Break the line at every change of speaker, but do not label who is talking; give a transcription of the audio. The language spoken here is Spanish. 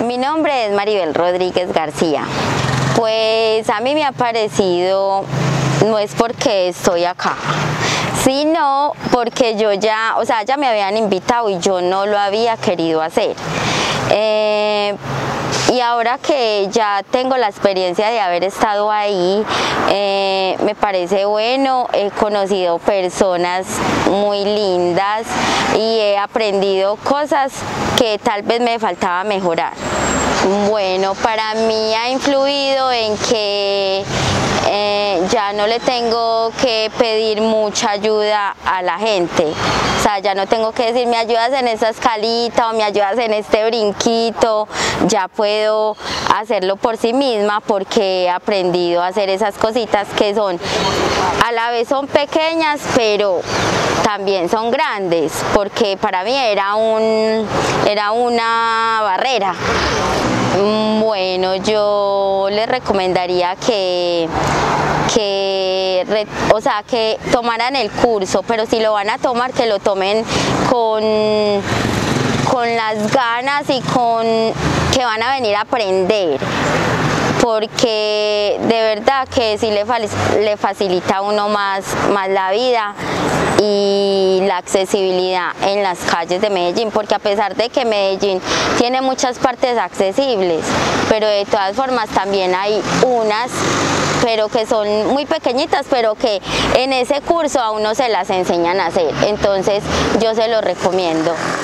Mi nombre es Maribel Rodríguez García. Pues a mí me ha parecido, no es porque estoy acá, sino porque yo ya me habían invitado y yo no lo había querido hacer. Y ahora que ya tengo la experiencia de haber estado ahí, me parece bueno, he conocido personas muy lindas y he aprendido cosas que tal vez me faltaba mejorar. Bueno, para mí ha influido en que ya no le tengo que pedir mucha ayuda a la gente. O sea, ya no tengo que decir, me ayudas en esta escalita o me ayudas en este brinquito. Ya puedo hacerlo por sí misma porque he aprendido a hacer esas cositas que son, a la vez son pequeñas, pero también son grandes, porque para mí era una barrera. Bueno, yo les recomendaría que tomaran el curso, pero si lo van a tomar, que lo tomen con las ganas y que van a venir a aprender, porque de verdad que sí le facilita a uno más la vida y la accesibilidad en las calles de Medellín, porque a pesar de que Medellín tiene muchas partes accesibles, pero de todas formas también hay unas, pero que son muy pequeñitas, pero que en ese curso a uno se las enseñan a hacer. Entonces yo se lo recomiendo.